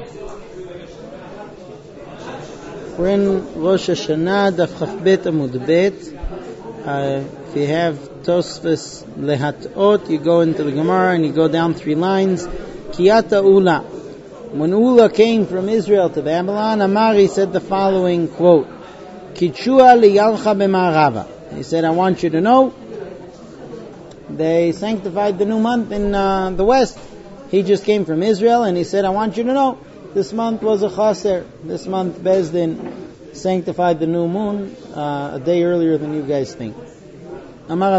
We're in Rosh Hashanah, Daf Chaf Bet Amud Bet. If you have Tosfos Lehatot, you go into the Gemara and you go down 3 lines. Kiyata Ula. When Ula came from Israel to Babylon, Amari said the following quote: Kitshua liyalcha b'ma'arava. He said, I want you to know, they sanctified the new month in the west. He just came from Israel and he said, I want you to know, this month was a chaser. This month Bezdin sanctified the new moon a day earlier than you guys think. Not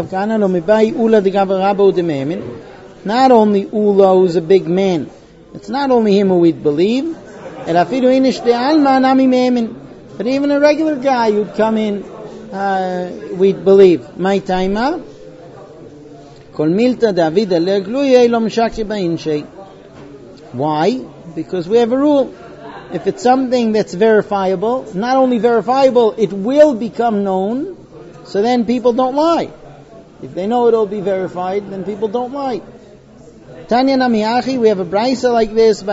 only Ula, who's a big man, it's not only him who we'd believe, but even a regular guy who'd come in, we'd believe. My taima, why? Because we have a rule. If it's something that's verifiable, not only verifiable, it will become known, so then people don't lie. If they know it'll be verified, then people don't lie. Tanya Namiachi, we have a brisa like this.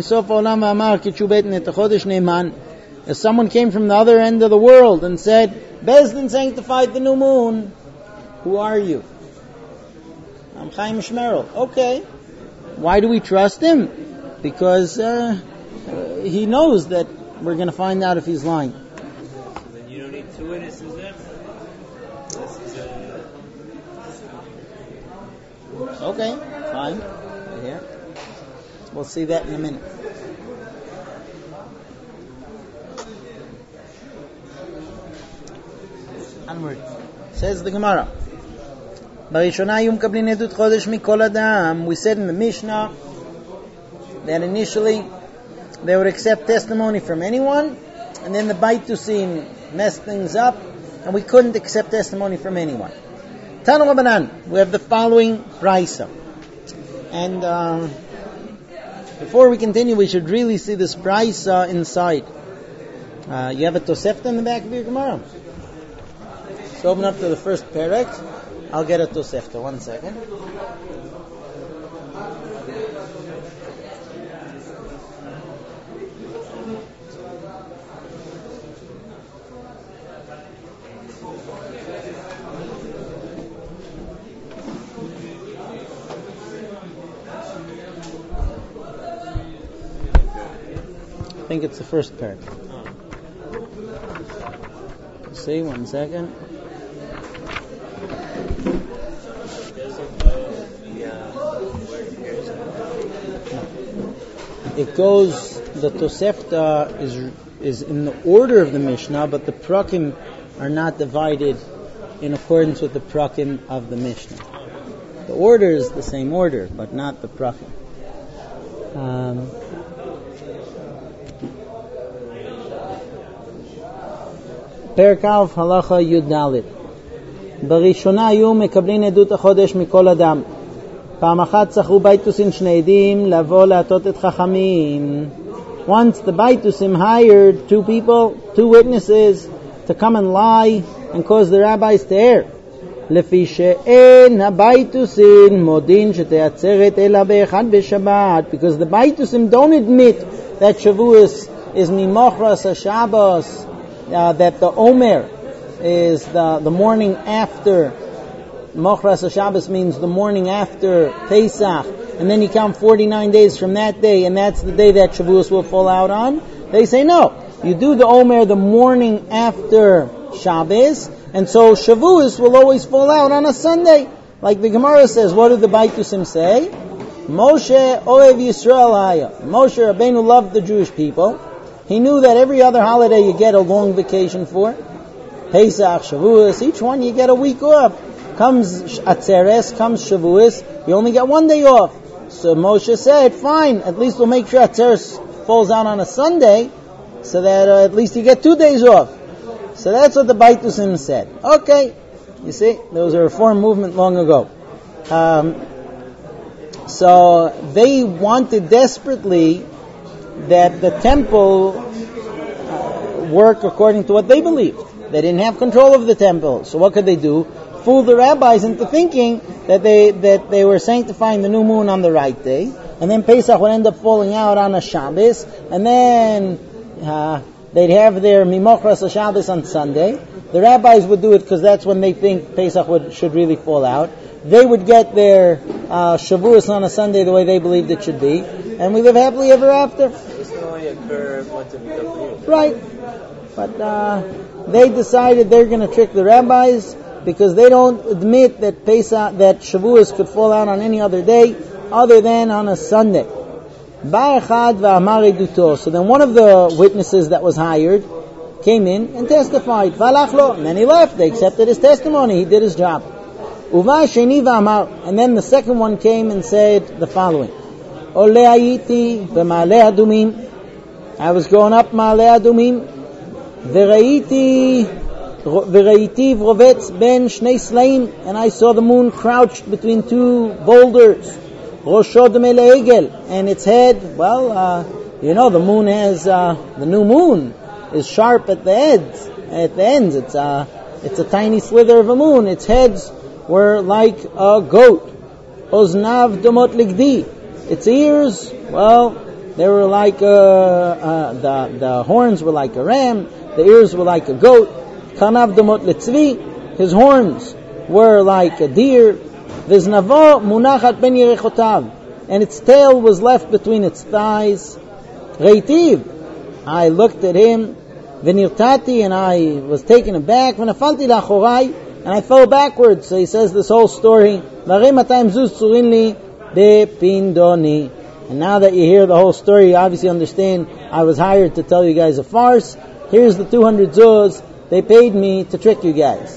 If someone came from the other end of the world and said, Bezdin sanctified the new moon, who are you? I'm Chaim Shmerel. Okay. Why do we trust him? Because he knows that we're going to find out if he's lying. Then you don't need 2 witnesses then? Okay, fine. Yeah. We'll see that in a minute. Onward. Says the Gemara. We said in the Mishnah that initially they would accept testimony from anyone, and then the Baitusin messed things up, and we couldn't accept testimony from anyone. Tanu Rabbanan, we have the following brisa. And before we continue, we should really see this brisa inside. You have a Tosefta in the back of your Gemara? So open up to the first perek. I'll get a Tosefta. 1 second. I think it's the first parak. See, 1 second. It goes, the Tosefta is in the order of the Mishnah, but the prakim are not divided in accordance with the prakim of the Mishnah. The order is the same order, but not the prakim. פרק א' הלכה י"ד בראשונה היו מקבלים עדות החודש מכל אדם. פעם אחת צחרו בייטוסים 2 עדים לבוא להטות את חכמים. Once the Baitusim hired 2 people, 2 witnesses to come and lie and cause the rabbis to err. לפי שאין הבייטוסים מודין שתעצרת אלא באחד בשבת, because the Baitusim don't admit that Shavuos is mimochras HaShabbos, that the Omer is the morning after. Mochras HaShabbos means the morning after Pesach, and then you count 49 days from that day, and that's the day that Shavuos will fall out on. They say no, you do the Omer the morning after Shabbos, and so Shavuos will always fall out on a Sunday. Like the Gemara says, what did the Baitusim say? Moshe Oev Yisrael Haya. Moshe Rabbeinu loved the Jewish people. He knew that every other holiday you get a long vacation for. Pesach, Shavuos, each one you get a week off. Comes Atzeres, comes Shavuos, you only get 1 day off. So Moshe said, fine, at least we'll make sure Atzeres falls out on a Sunday, so that at least you get 2 days off. So that's what the Baitusim said. Okay, you see, there was a reform movement long ago. So they wanted desperately that the temple work according to what they believed. They didn't have control of the temple. So what could they do? Fool the rabbis into thinking that they were sanctifying the new moon on the right day, and then Pesach would end up falling out on a Shabbos, and then they'd have their Mimochras Shabbos on Sunday. The rabbis would do it because that's when they think Pesach should really fall out. They would get their Shavuos on a Sunday the way they believed it should be, and we live happily ever after. This can only occur once every couple of years. Right. But they decided they're going to trick the rabbis because they don't admit that Shavuos could fall out on any other day other than on a Sunday. So then one of the witnesses that was hired came in and testified. And then he left. They accepted his testimony. He did his job. And then the second one came and said the following. I was going up Ma'aleh Adumim וראיתי רובץ בין שני סלעים, and I saw the moon crouched between two boulders. ראשו דומה לעגל, and its head, the moon has, the new moon is sharp at the ends. It's a tiny slither of a moon. Its heads were like a goat. Oznav domot ligdi. Its ears, they were like the horns were like a ram. The ears were like a goat. Kanav domot litzvi. His horns were like a deer. Viznavo munachat ben yerechotav. And its tail was left between its thighs. Reitiv. I looked at him. V'nirtati, and I was taken aback. V'nafalti lachorai, and I fell backwards. So he says this whole story. V'arei matayim zuz tzurin li bepindoni. And now that you hear the whole story, you obviously understand I was hired to tell you guys a farce. Here's the 200 zuz. They paid me to trick you guys.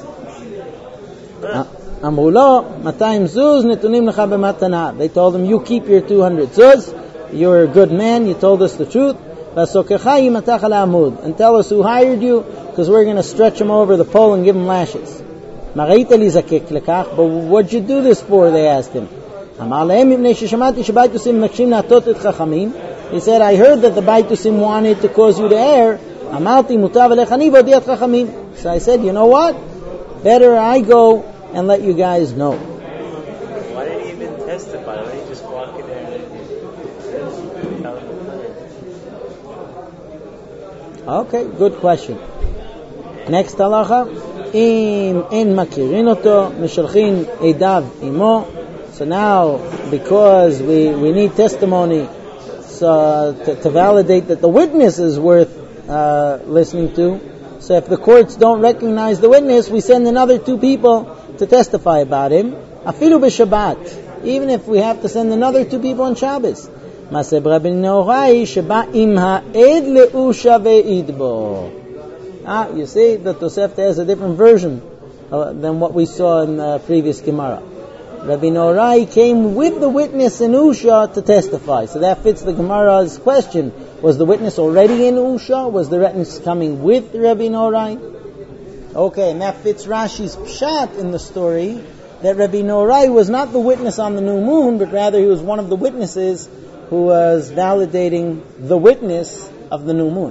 Amru lo, 200 zuz netunim lecha b'matana. They told him, you keep your 200 zuz. You're a good man. You told us the truth. And tell us who hired you, because we're going to stretch him over the pole and give him lashes. But what'd you do this for? They asked him. He said, I heard that the Baitusim wanted to cause you to err. So I said, you know what? Better I go and let you guys know. Why didn't he even testify? Why didn't he just walk in there and tell him? Okay, good question. Next halacha. Im en makirin oto, mishalchin edav imo. So now, because we need testimony to validate that the witness is worth listening to, so if the courts don't recognize the witness, we send another 2 people to testify about him. Afilu b'Shabbat, even if we have to send another 2 people on Shabbos. Maseh Rabbeinu Norai sheba im ha'ed le'usha ve'idbo. You see, the Tosefta has a different version than what we saw in the previous Gemara. Rabbi Norai came with the witness in Usha to testify. So that fits the Gemara's question. Was the witness already in Usha? Was the witness coming with Rabbi Norai? Okay, and that fits Rashi's pshat in the story, that Rabbi Norai was not the witness on the new moon, but rather he was one of the witnesses who was validating the witness of the new moon.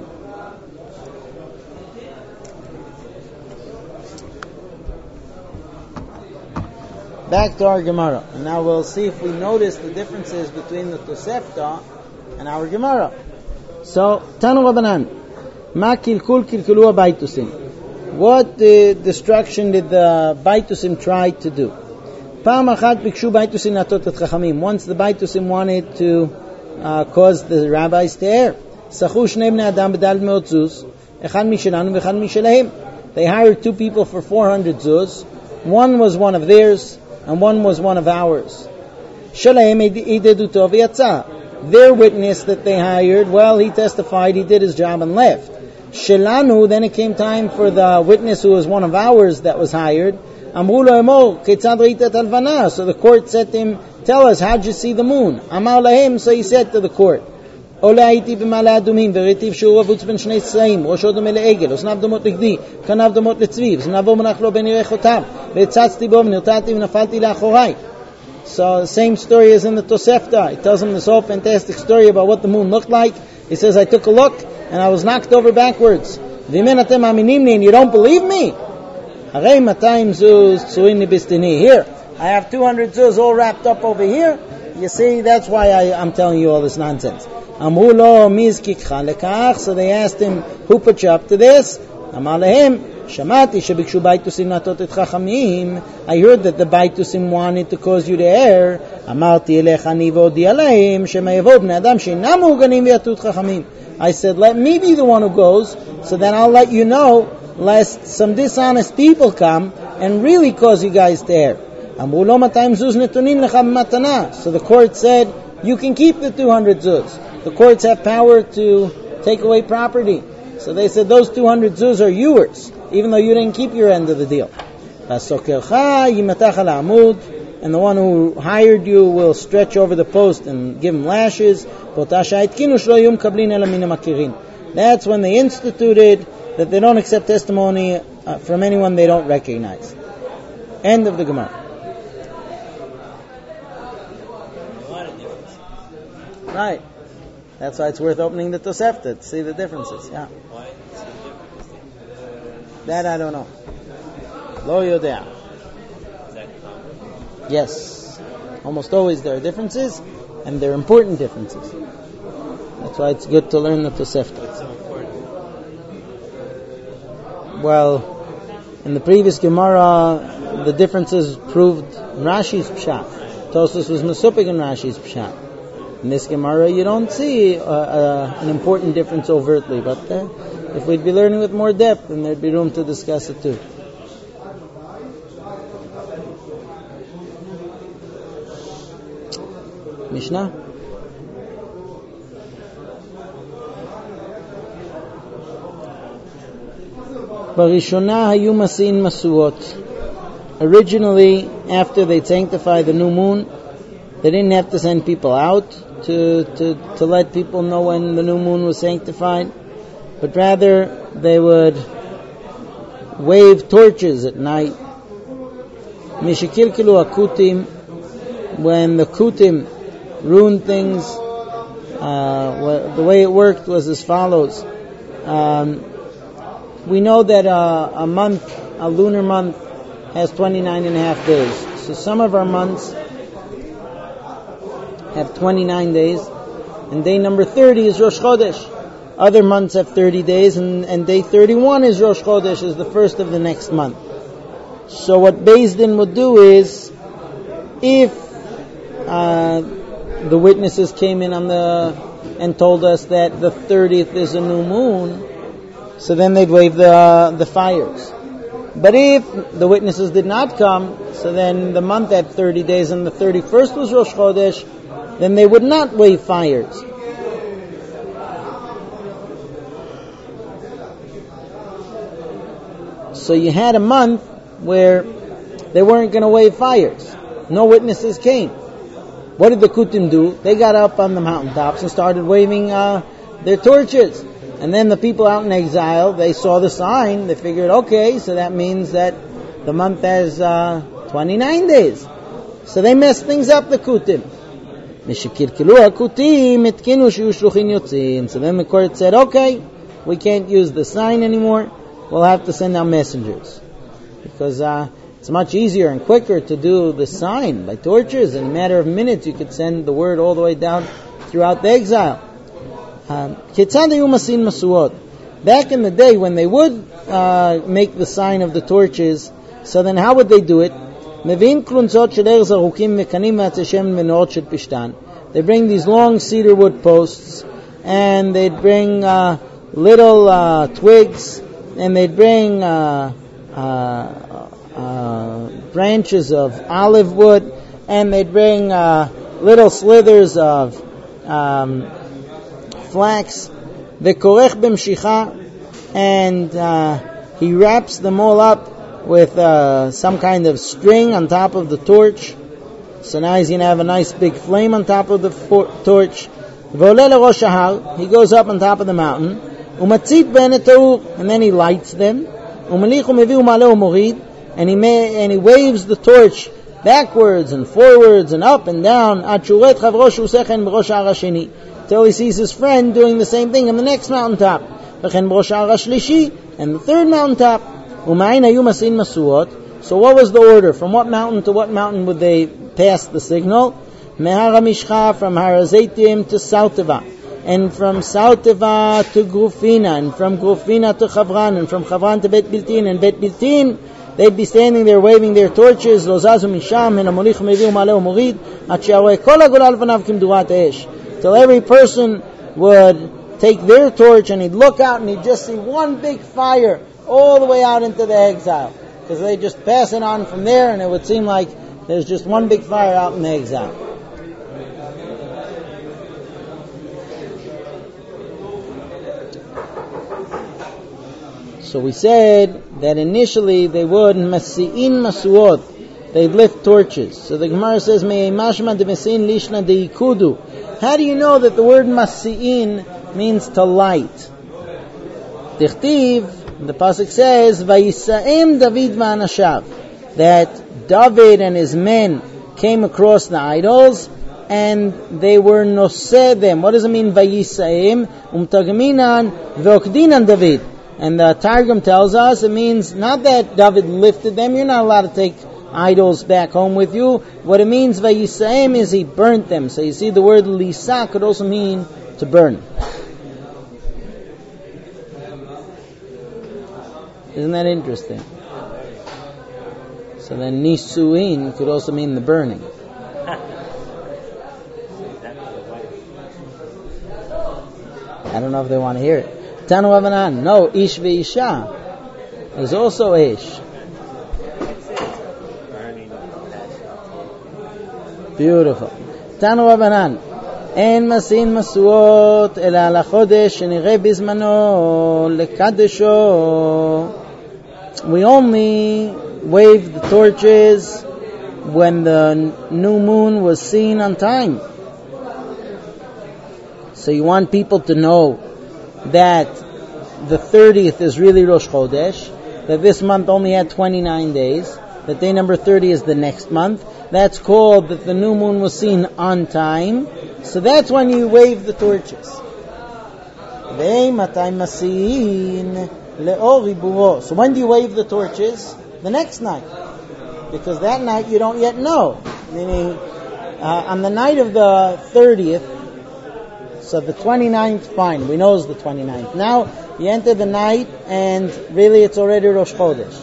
Back to our Gemara. And now we'll see if we notice the differences between the Tosefta and our Gemara. So, Tanu Rabbanan, Ma kilkul kilkulu Baitusim. What destruction did the Baitusim try to do? Pa'am achat bikshu Baitusim natot et chachamim. Once the Baitusim wanted to cause the rabbis to err. Sachu shnei bnei adam b'dal me'ot zuz, echad mishelanu v'echad mishelahem. They hired 2 people for 400 zuz. One was one of theirs, and one was one of ours. Shalahem ideduto v'yatza. Their witness that they hired, he testified, he did his job and left. Shelanu, then it came time for the witness who was one of ours that was hired. Amru lo emor, ketzad re'ita talvana. So the court said to him, tell us, how'd you see the moon? Amar lahem, so he said to the court, Ole הייתי במעלה אדומים וראיתי שהוא רבוץ בין שני צלעים, ראשו דומה לעגל, אוזניו דומות לכדי, כנפיו דומות לצבי, זנבו מונח לו בין ירחותיו, והצצתי בו ונרתעתי ונפלתי לאחוריי. So the same story is in the Tosefta. It tells him this whole fantastic story about what the moon looked like. He says, I took a look and I was knocked over backwards. V'men atem aminimni, and you don't believe me? Harei 200 zuz tzurin li bistini. Here, I have 200 zuz all wrapped up over here. You see, that's why I'm telling you all this nonsense. Amru lo mizkikcha lekach. So they asked him, who put you up to this? Amar lehem, shamati shebikshu baitusim latot et chachamim. I heard that the baitusim wanted to cause you to err. Amarti elech ani v'odi aleim shemayavod bnei adam she'inam muganim v'yatut chachamim. I said, let me be the one who goes, so then I'll let you know, lest some dishonest people come and really cause you guys to err. So the court said, you can keep the 200 zuz. The courts have power to take away property. So they said, those 200 zuz are yours, even though you didn't keep your end of the deal. And the one who hired you will stretch over the post and give him lashes. That's when they instituted that they don't accept testimony from anyone they don't recognize. End of the Gemara. Right. That's why it's worth opening the Tosefta to see the differences. Yeah. That I don't know. Lo yodea. Yes. Almost always there are differences, and they're important differences. That's why it's good to learn the Tosefta. What's so important? Well, in the previous Gemara, the differences proved Rashi's Pshat. Tosfos was Mesupik in Rashi's Pshat. In this Gemara, you don't see an important difference overtly, but if we'd be learning with more depth, then there'd be room to discuss it too. Mishnah? Barishona hayu masin masuot. Originally, after they sanctify the new moon, they didn't have to send people out to let people know when the new moon was sanctified, but rather they would wave torches at night. Mishikilkilu akutim, when the kutim ruined things, the way it worked was as follows. We know that a lunar month, has 29 and a half days. So some of our months have 29 days, and day number 30 is Rosh Chodesh. Other months have 30 days, and day 31 is Rosh Chodesh, is the first of the next month. So what Beis Din would do is, if the witnesses came in and told us that the 30th is a new moon, so then they'd wave the fires. But if the witnesses did not come, so then the month had 30 days and the 31st was Rosh Chodesh, then they would not wave fires. So you had a month where they weren't going to wave fires. No witnesses came. What did the Kutim do? They got up on the mountaintops and started waving their torches. And then the people out in exile, they saw the sign, they figured, okay, so that means that the month has 29 days. So they messed things up, the Kutim. So then the court said, okay, we can't use the sign anymore, we'll have to send out messengers. Because it's much easier and quicker to do the sign by torches. In a matter of minutes, you could send the word all the way down throughout the exile. Back in the day when they would make the sign of the torches, so then how would they do it? They bring these long cedar wood posts, and they'd bring little twigs, and they'd bring branches of olive wood, and they'd bring little slithers of flax, v'korech b'mshicha, and he wraps them all up with some kind of string on top of the torch. So now he's going to have a nice big flame on top of the torch. V'oleh l'rosh hahar, he goes up on top of the mountain. Umatzit b'enet ta'ur, and then he lights them. Umelich u'mevi u'maleh u'morid, and he waves the torch backwards and forwards and up and down. Ad shuret chavro shusechen b'rosh ha'ar hasheni, till he sees his friend doing the same thing on the next mountaintop. V'chen b'rosh ha'ar hashlishi, and the third mountaintop. U'ma'in hayu masin masuot. So what was the order? From what mountain to what mountain would they pass the signal? Mehara Mishcha, from Har Hazeitim to Sauteva, and from Sauteva to Grufina, and from Grufina to Chavran, and from Chavran to Bet Biltin, and Bet Biltin, they'd be standing there waving their torches, Lo zazu misham, and Amolich meviu maleu morid, at she'aroi kol hagula lefanav kimdurat esh, till every person would take their torch and he'd look out and he'd just see one big fire all the way out into the exile, because they just pass it on from there, and it would seem like there's just one big fire out in the exile. So we said that initially they would masi'in masuot, they'd lift torches. So the Gemara says, Me'ei mashma de masi'in lishna de ikudu. How do you know that the word masi'in means to light? Tichtiv, the pasuk says, Vayisa'im David v'anashav, that David and his men came across the idols and they were noseh them. What does it mean, Vayisa'im? Umtagminan ve'okdinan David. And the Targum tells us it means not that David lifted them. You're not allowed to take idols back home with you. What it means, Vayisa'im, is he burnt them. So you see, the word lisa could also mean to burn. Isn't that interesting? So then nisuin could also mean the burning. I don't know if they want to hear it. Tanu Avanan, no, ish ve'isha is also ish. Beautiful. Tanu Avanan, en masin masuot ela ala chodesh shenireh bizmano lekadesho. We only waved the torches when the new moon was seen on time. So you want people to know that the 30th is really Rosh Chodesh, that this month only had 29 days, that day number 30 is the next month. That's called that the new moon was seen on time. So that's when you wave the torches. So when do you wave the torches? The next night. Because that night you don't yet know. Meaning, on the night of the 30th, so the 29th, fine, we know it's the 29th. Now, you enter the night, and really it's already Rosh Chodesh.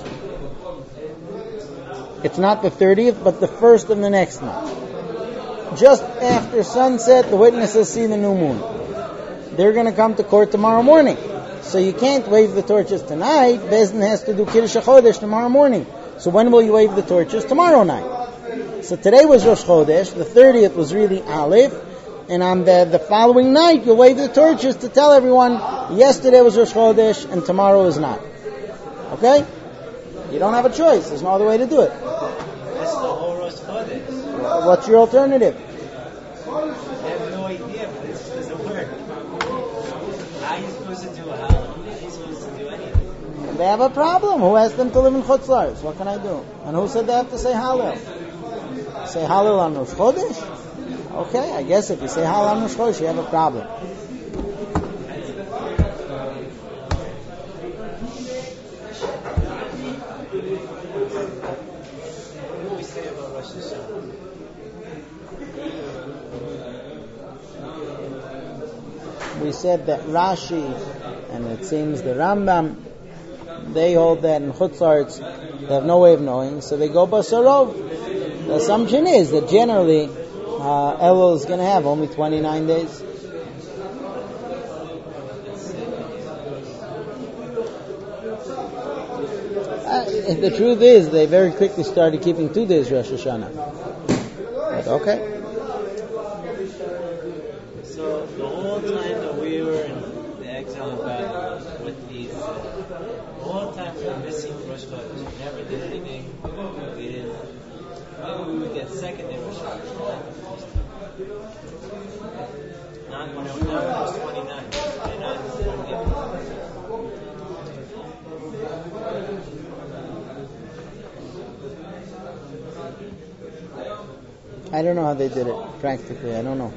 It's not the 30th, but the first of the next month. Just after sunset, the witnesses see the new moon. They're going to come to court tomorrow morning. So you can't wave the torches tonight. Beis Din has to do Kiddush HaChodesh tomorrow morning. So when will you wave the torches? Tomorrow night. So today was Rosh Chodesh, the 30th was really Aleph, and on the following night, you'll wave the torches to tell everyone, yesterday was Rosh Chodesh, and tomorrow is not. Okay? You don't have a choice. There's no other way to do it. That's the whole Rosh Chodesh. What's your alternative? I have no idea, but this doesn't work. How are you supposed to do it? How are you supposed to do anything? They have a problem. Who asked them to live in Chutz La'aretz? What can I do? And who said they have to say Hallel? Say Hallel on Rosh Chodesh? Okay, I guess if you say Hallel on Rosh Chodesh, you have a problem. What do we say about Rosh Hashanah? We said that Rashi, and it seems the Rambam, they hold that in Chutz La'aretz, they have no way of knowing, so they go Basarov. The assumption is that generally Elul is going to have only 29 days. The truth is, they very quickly started keeping 2 days Rosh Hashanah. But okay. So the whole time that we were in the exile in Babylon with these, the whole time we were missing Rosh Chodesh. We never did anything. We didn't. Maybe we would get second day Rosh Chodesh. Not when it was 29. 29 is one day. I don't know how they did it practically. I don't know.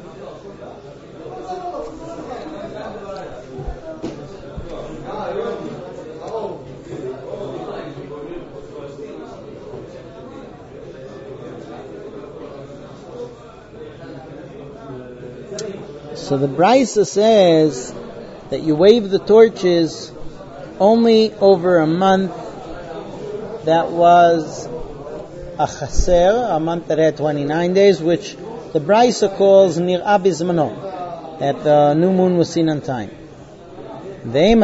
So the Brisa says that you wave the torches only over a month that was a chaser, a month that had 29 days, which the Brisa calls nir'a bizmano, that the new moon was seen on time. When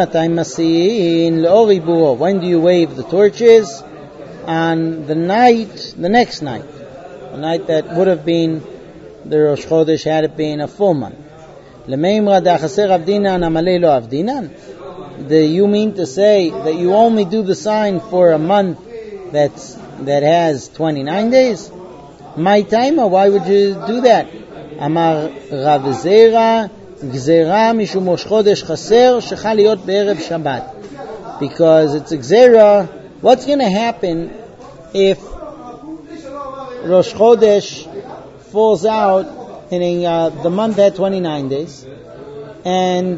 do you wave the torches? On the next night, the night that would have been the Rosh Chodesh had it been a full month. Do you mean to say that you only do the sign for a month that has 29 days? My timer, why would you do that? Amar Rav Zera Gzera mishum Rosh Chodesh chaser shechal liot be'erev Shabbat. Because it's a gzera. What's going to happen if Rosh Chodesh falls out in the month had 29 days and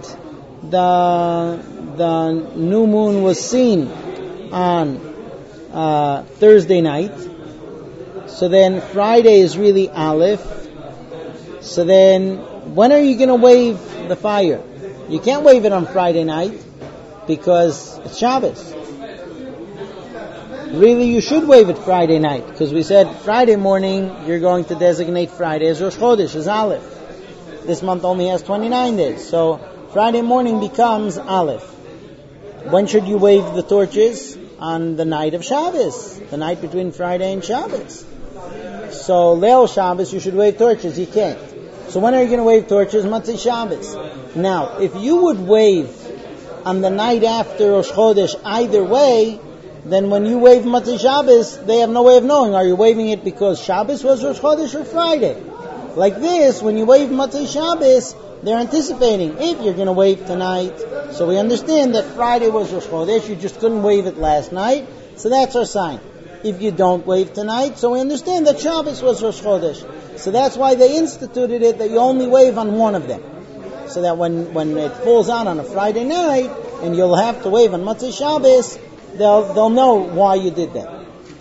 the new moon was seen on Thursday night? So then Friday is really Aleph. So then when are you going to wave the fire? You can't wave it on Friday night because it's Shabbos. Really, you should wave it Friday night because we said Friday morning you're going to designate Friday as Rosh Chodesh, as Aleph. This month only has 29 days. So Friday morning becomes Aleph. When should you wave the torches? On the night of Shabbos, the night between Friday and Shabbos. So Leil Shabbos you should wave torches. You can't. So when are you going to wave torches? Motzei Shabbos. Now, if you would wave on the night after Rosh Chodesh either way, then when you wave Motzei Shabbos, they have no way of knowing. Are you waving it because Shabbos was Rosh Chodesh or Friday? Like this, when you wave Motzei Shabbos, they're anticipating if you're going to wave tonight. So we understand that Friday was Rosh Chodesh, you just couldn't wave it last night. So that's our sign. If you don't wave tonight, so we understand that Shabbos was Rosh Chodesh. So that's why they instituted it that you only wave on one of them. So that when it falls out on a Friday night and you'll have to wave on Motzei Shabbos, they'll know why you did that.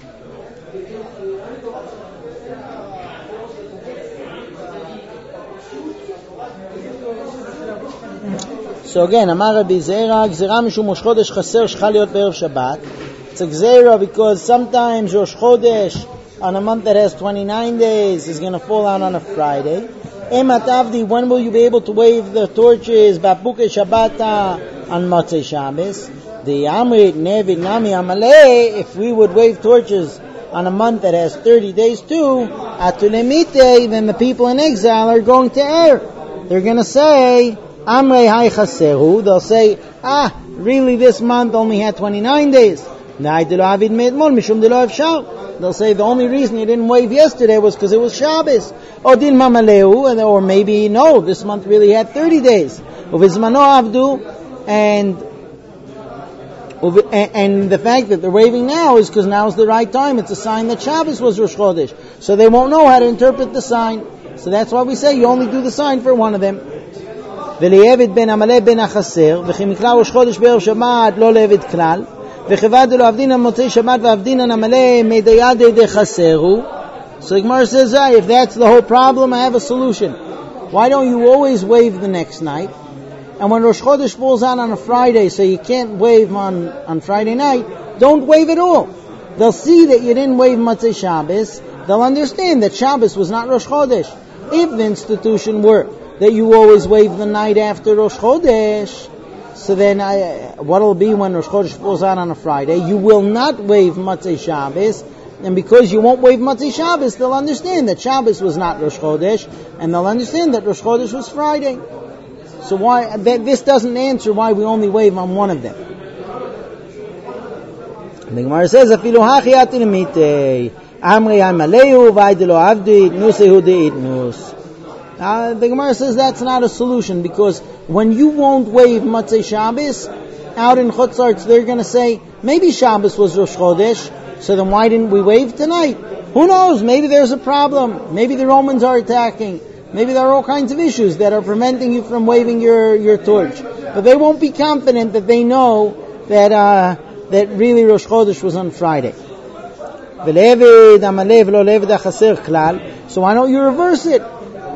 So again, Amar Rabbi Zera, Gzera mishum Rosh Chodesh chaser shechal liot be'erev Shabbat. It's a Gzera because sometimes Rosh Chodesh on a month that has 29 days is going to fall out on a Friday. Emat Avdi, when will you be able to wave the torches? Ba'puke Shabbata on Motzei Shabbos. The Amrit Nevid Nami Amalei, if we would wave torches on a month that has 30 days too, Atulemite, then the people in exile are going to err. They're going to say, Amrei Hai Chaseru, they'll say, really this month only had 29 days. They'll say the only reason you didn't wave yesterday was because it was Shabbos. Or Dil Mamaleu, or maybe no, this month really had 30 days. Uvizmano Avdu, and the fact that they're waving now is because now is the right time. It's a sign that Shabbos was Rosh Chodesh. So they won't know how to interpret the sign. So that's why we say you only do the sign for one of them. ולעבד בן עמלה בן החסר, וכי מקרא ראש חודש בערב שבת לא לעבד כלל, וכבד לו עבדינן מוצאי שבת ועבדינן עמלה מדיידי דחסרו. So the Gemara says, if that's the whole problem, I have a solution. Why don't you always wave the next night? And when Rosh Chodesh falls out on a Friday, so you can't wave on Friday night, don't wave at all. They'll see that you didn't wave Motzei Shabbos. They'll understand that Shabbos was not Rosh Chodesh. If the institution were that you always wave the night after Rosh Chodesh, so then what will be when Rosh Chodesh falls out on a Friday? You will not wave Motzei Shabbos, and because you won't wave Motzei Shabbos, they'll understand that Shabbos was not Rosh Chodesh, and they'll understand that Rosh Chodesh was Friday. So why this doesn't answer why we only wave on one of them. The Gemara says, "Afilu hachi atilimite amri amaleu v'aydelo avdi nusehu deitnus." The Gemara says that's not a solution because when you won't wave Motzei Shabbos out in Chutzarts, they're going to say maybe Shabbos was Rosh Chodesh, so then why didn't we wave tonight? Who knows? Maybe there's a problem. Maybe the Romans are attacking. Maybe there are all kinds of issues that are preventing you from waving your torch. But they won't be confident that they know that really Rosh Chodesh was on Friday. So why don't you reverse it?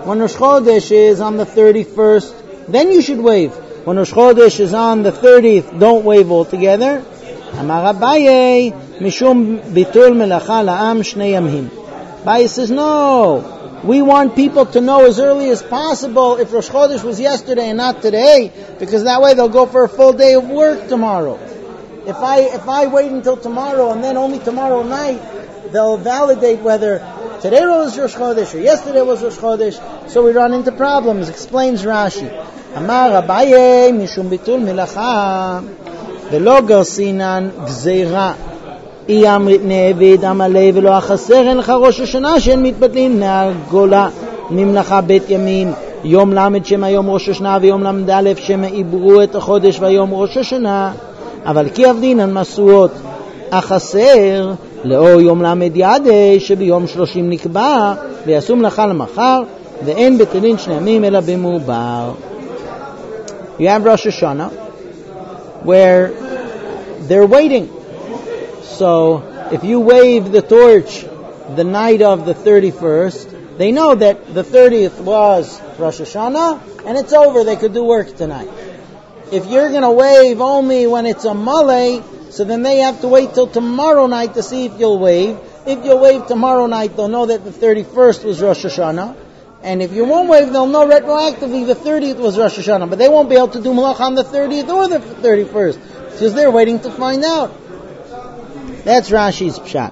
When Rosh Chodesh is on the 31st, then you should wave. When Rosh Chodesh is on the 30th, don't wave altogether. Amar Abaye, Mishum bitul melacha la'am shnei yamim. Abaye says, no. We want people to know as early as possible if Rosh Chodesh was yesterday and not today, because that way they'll go for a full day of work tomorrow. If I wait until tomorrow and then only tomorrow night, they'll validate whether today was Rosh Chodesh or yesterday was Rosh Chodesh, so we run into problems, explains Rashi. Amar Abaye mishum bitul melacha velo garsinan gzeira iyamrit nevid amalei velo achaser en lecha rosh hashanah she'en mitbadlin na'argola ממלאכה בית ימים יום למד שמה יום ראש השנה ויום למד א' שמה עברו את החודש ויום ראש השנה אבל כי עבדינן מסועות החסר לאור יום למד יעדי שביום 30 נקבע ויעשו מלאכה למחר ואין בטלין שני ימים אלא במעובר. You have Rosh Hashanah where they're waiting. So if you wave the torch the night of the 31st, they know that the 30th was Rosh Hashanah and it's over, they could do work tonight. If you're going to wave only when it's a Malay, so then they have to wait till tomorrow night to see if you'll wave. If you'll wave tomorrow night, they'll know that the 31st was Rosh Hashanah. And if you won't wave, they'll know retroactively the 30th was Rosh Hashanah. But they won't be able to do Malach on the 30th or the 31st, because they're waiting to find out. That's Rashi's pshat.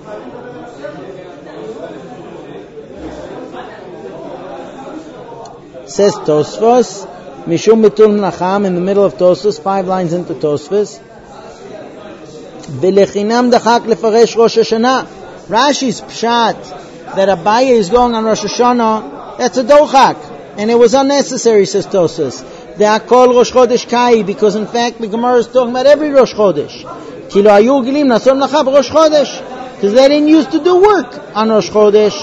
Says Tosfos, Mishum Bitul Mlacham, in the middle of Tosfos, 5 lines into Tosfos. Belechinam dachak lefaresh Rosh Hashanah. Rashi's pshat that Abaye is going on Rosh Hashanah, that's a dochak, and it was unnecessary, says Tosfos. They are called Rosh Chodesh Kai, because in fact the Gemara is talking about every Rosh Chodesh. Kilo ayu gilim nasom lacha b'Rosh Chodesh, because they didn't used to do work on Rosh Chodesh.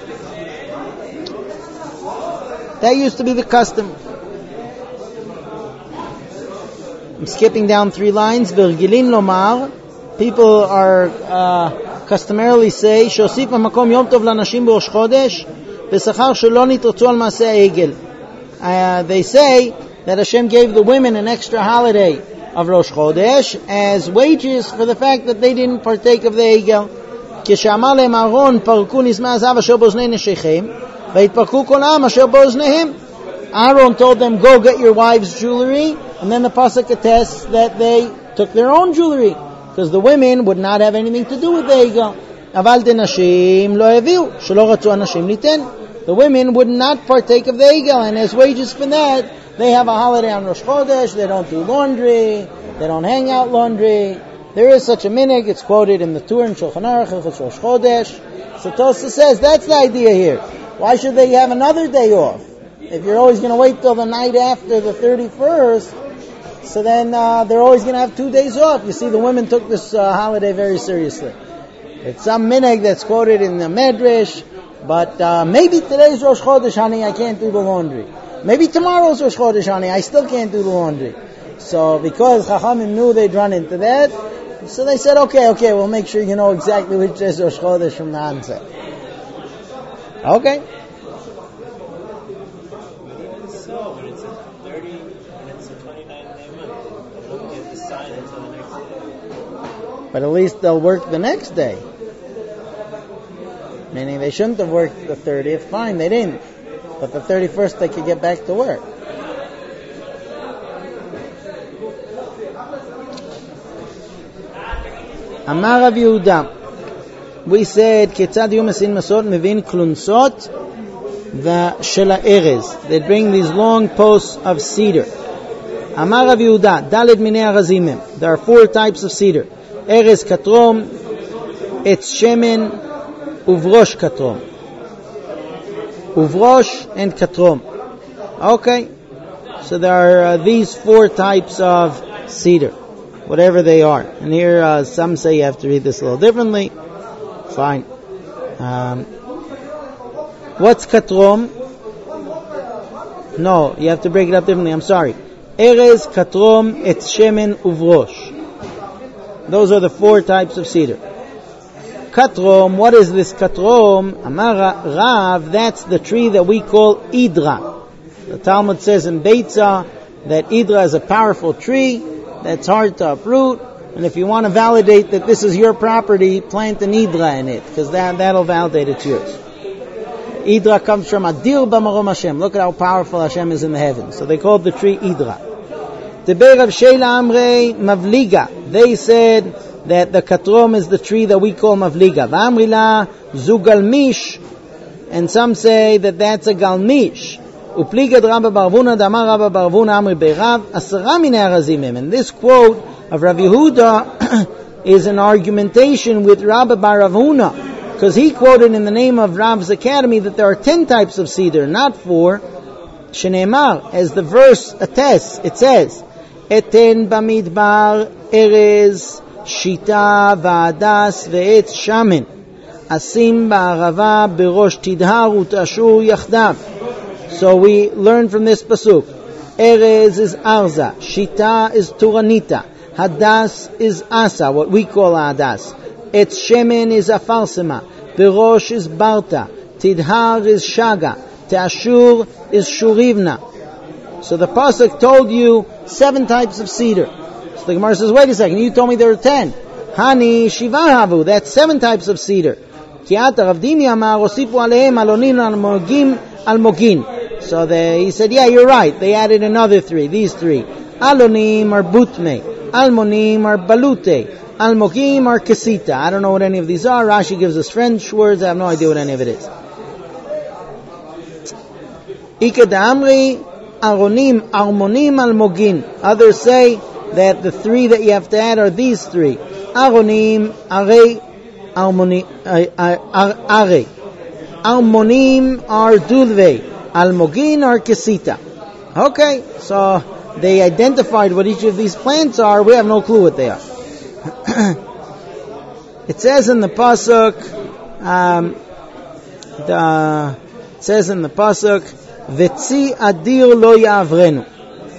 That used to be the custom. I'm skipping down 3 lines. Virgilin lomar, people are customarily say, shosif hamakom yom tov lanashim b'Rosh Chodesh v'sachar shelo nitrotzu al maaseh egel. They say that Hashem gave the women an extra holiday of Rosh Chodesh as wages for the fact that they didn't partake of the egel. כשאמר להם אהרון פרקו נזמי הזהב אשר באוזני נשיכם והתפרקו כל העם אשר באוזניהם. Aaron told them, go get your wives' jewelry, and then the pasuk attests that they took their own jewelry, because the women would not have anything to do with the egel. אבל דנשים לא הביאו, שלא רצו אנשים ליתן. The women would not partake of the egel, and as wages for that, they have a holiday on Rosh Chodesh, they don't do laundry, they don't hang out laundry. There is such a minhag, it's quoted in the Tur in Shulchan Aruch, Hilchos Rosh Chodesh. So Tosfos says, that's the idea here. Why should they have another day off? If you're always going to wait till the night after the 31st, so then they're always going to have 2 days off. You see, the women took this holiday very seriously. It's some minhag that's quoted in the Medrash, but maybe today's Rosh Chodesh, honey, I can't do the laundry. Maybe tomorrow's Rosh Chodesh, honey, I still can't do the laundry. So because Chachamim knew they'd run into that, so they said, okay, we'll make sure you know exactly which is Rosh Chodesh from the onset. Okay. So, when it's a 30, when it's a 29-day month, they don't get the sign until the next day. But at least they'll work the next day. Meaning they shouldn't have worked the 30th. Fine, they didn't. But the 31st they could get back to work. Amar Rav Yehuda. We said, Ketzad Yom Esin Masot Mevin Klunsot Shel Ha'erez. They bring these long posts of cedar. Amar Rav Yehuda, Daled Minei Arazimim. There are 4 types of cedar. Erez Katrom, Etz Shemen, Uvrosh Katrom. Uvrosh and Katrom. Okay. So there are these 4 types of cedar, whatever they are. And here some say you have to read this a little differently. Fine. What's Katrom? No, you have to break it up differently. I'm sorry. Erez, Katrom, Etz Shemen, Uvrosh. Those are the 4 types of cedar. katrom, what is this katrom? Amar Rav, that's the tree that we call Idra. The Talmud says in Beitza that Idra is a powerful tree that's hard to uproot, and if you want to validate that this is your property, plant an Idra in it, because that'll validate it's yours. Idra comes from Adir B'marom Hashem. Look at how powerful Hashem is in the heavens. So they called the tree Idra. Teber Rav Sheila Amrei Mavliga. They said that the katrom is the tree that we call Mavliga. V'amrila zu galmish, and some say that that's a galmish. Upligad Rabba Barvuna Damar Rabba Barvuna Amri Beirav Asara Minei Arazimim. And this quote of Rav Yehuda is an argumentation with Rabba Barvuna, because he quoted in the name of Rav's Academy that there are 10 types of cedar, not 4. Sheneemar, as the verse attests, it says, Eten bamidbar erez shita va'adas ve'etz shamen asim ba'arava berosh tidhar utashur yachdav. So we learn from this pasuk. Erez is arza, shita is turanita, hadas is asa, what we call hadas. Etz shemen is afarsema, berosh is barta, tidhar is shaga, te'ashur is shurivna. So the pasuk told you 7 types of cedar. So the Gemara says, wait a second, you told me there were 10. Hani shiva havu, that's 7 types of cedar. Ki'ata Rav Dimi amar osipu alehem alonin al-mogim al-mogin. So he said, yeah, you're right. They added another 3, these 3. Alonim are butme, almonim are balute, almogim are kesita. I don't know what any of these are. Rashi gives us French words. I have no idea what any of it is. Ike da'amri aronim armonim almogin. Others say that the 3 that you have to add are these 3. Aronim are armonim are. Armonim are dulve. Almogin or kesita. Okay, so they identified what each of these plants are. We have no clue what they are. It says in the pasuk, "Vetzi adir lo yavrenu."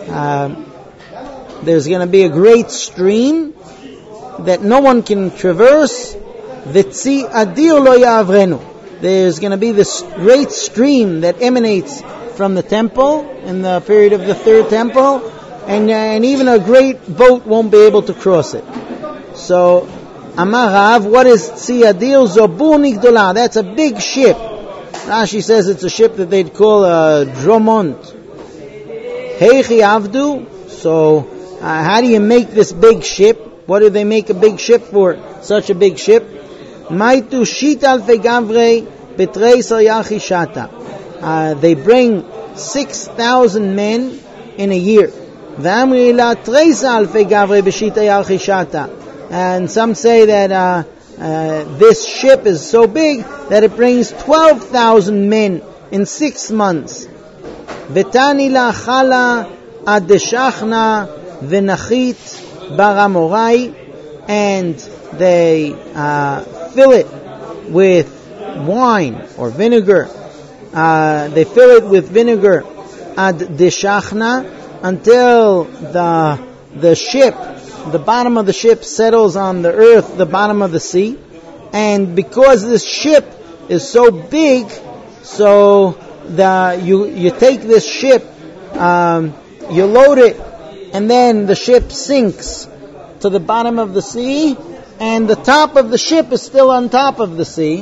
There's going to be a great stream that no one can traverse. Vetzi adir lo yavrenu. There's going to be this great stream that emanates from the temple in the period of the 3rd temple, and even a great boat won't be able to cross it. So, Amarav, what is Tziadir? Zobur Nigdola. That's a big ship. Rashi says it's a ship that they'd call a dromont. Heichi Avdu. So, how do you make this big ship? What do they make a big ship for? Such a big ship? Maitu shit alfei gavrei betrei saryachi shata. They bring 6,000 men in a year. V'amri la treisa alfei gavrei b'shita yarchi shata. And some say that this ship is so big that it brings 12,000 men in 6 months. V'tani la chala adeshachna v'nachit baramorai, and they fill it with wine or vinegar. They fill it with vinegar ad deshachna, until the ship, the bottom of the ship settles on the earth, the bottom of the sea. And because this ship is so big, so you take this ship, you load it, and then the ship sinks to the bottom of the sea, and the top of the ship is still on top of the sea.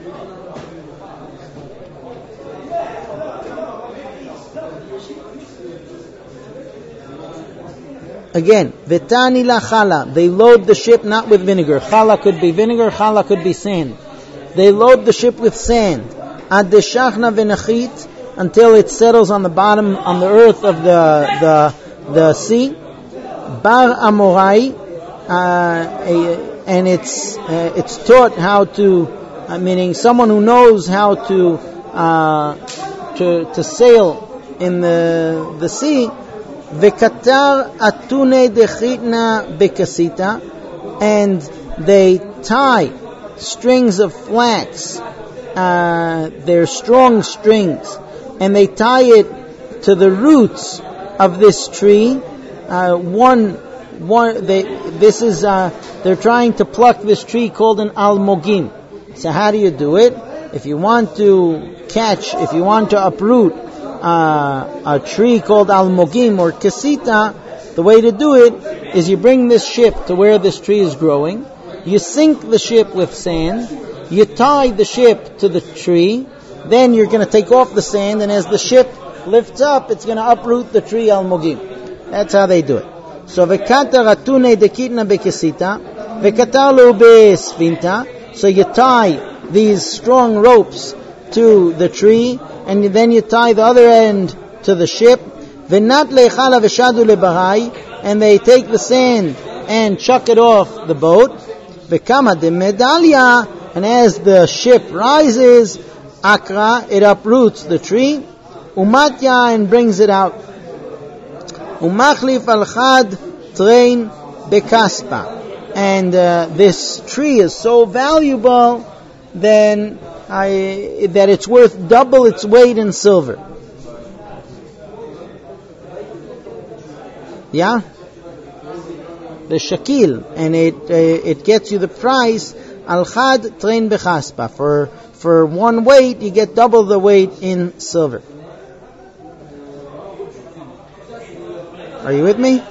Again, Vetani la chala. They load the ship not with vinegar. Chala could be vinegar, chala could be sand. They load the ship with sand. Ad deshachna v'nachit, until it settles on the bottom, on the earth of the sea. Bar Amorai, and it's taught how to, meaning someone who knows how to sail in the sea. Vekatar atune dechitna bekasita, and they tie strings of flax. They're strong strings, and they tie it to the roots of this tree. They're trying to pluck this tree called an almogim. So how do you do it? If you want to uproot a tree called almogim or kesita, the way to do it is you bring this ship to where this tree is growing, you sink the ship with sand, you tie the ship to the tree, then you're going to take off the sand, and as the ship lifts up, it's going to uproot the tree almogim. That's how they do it. So vekata ratune dekitna bekesita, vekatalu besfinta. So you tie these strong ropes to the tree, and then you tie the other end to the ship. V'nat leichala v'shadu lebarai, and they take the sand and chuck it off the boat. V'kama de medalya, and as the ship rises, akra, it uproots the tree. Umatya, and brings it out. Umachlif al chad train bekaspa, and this tree is so valuable then that it's worth double its weight in silver. Yeah? The shakil, and it gets you the price al chad train bechaspa. For one weight, you get double the weight in silver. Are you with me?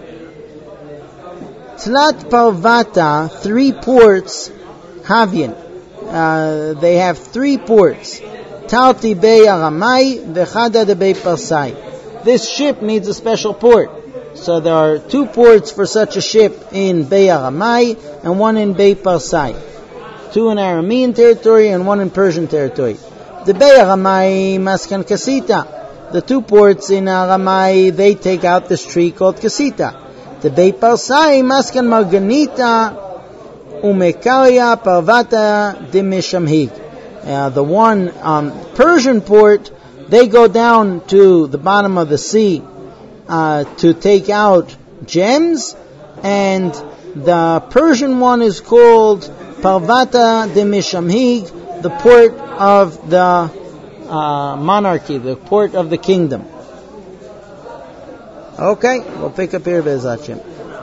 Tlat Parvata, 3 ports, Havyan. They have 3 ports. Tauti Bei Aramai, Vechada de Bei Parsai. This ship needs a special port. So there are 2 ports for such a ship in Bei Aramai and 1 in Bei Parsai. 2 in Aramean territory and 1 in Persian territory. The Bei Aramai Maskan Kasita. The 2 ports in Aramai, they take out this tree called Kasita. The Bei Parsai Maskan Marganita Umekaria Parvata de Meshamhig. The one Persian port, they go down to the bottom of the sea to take out gems, and the Persian one is called Parvata de Meshamhig, the port of the monarchy, the port of the kingdom. Okay, we'll pick up here, Be'ezat Hashem.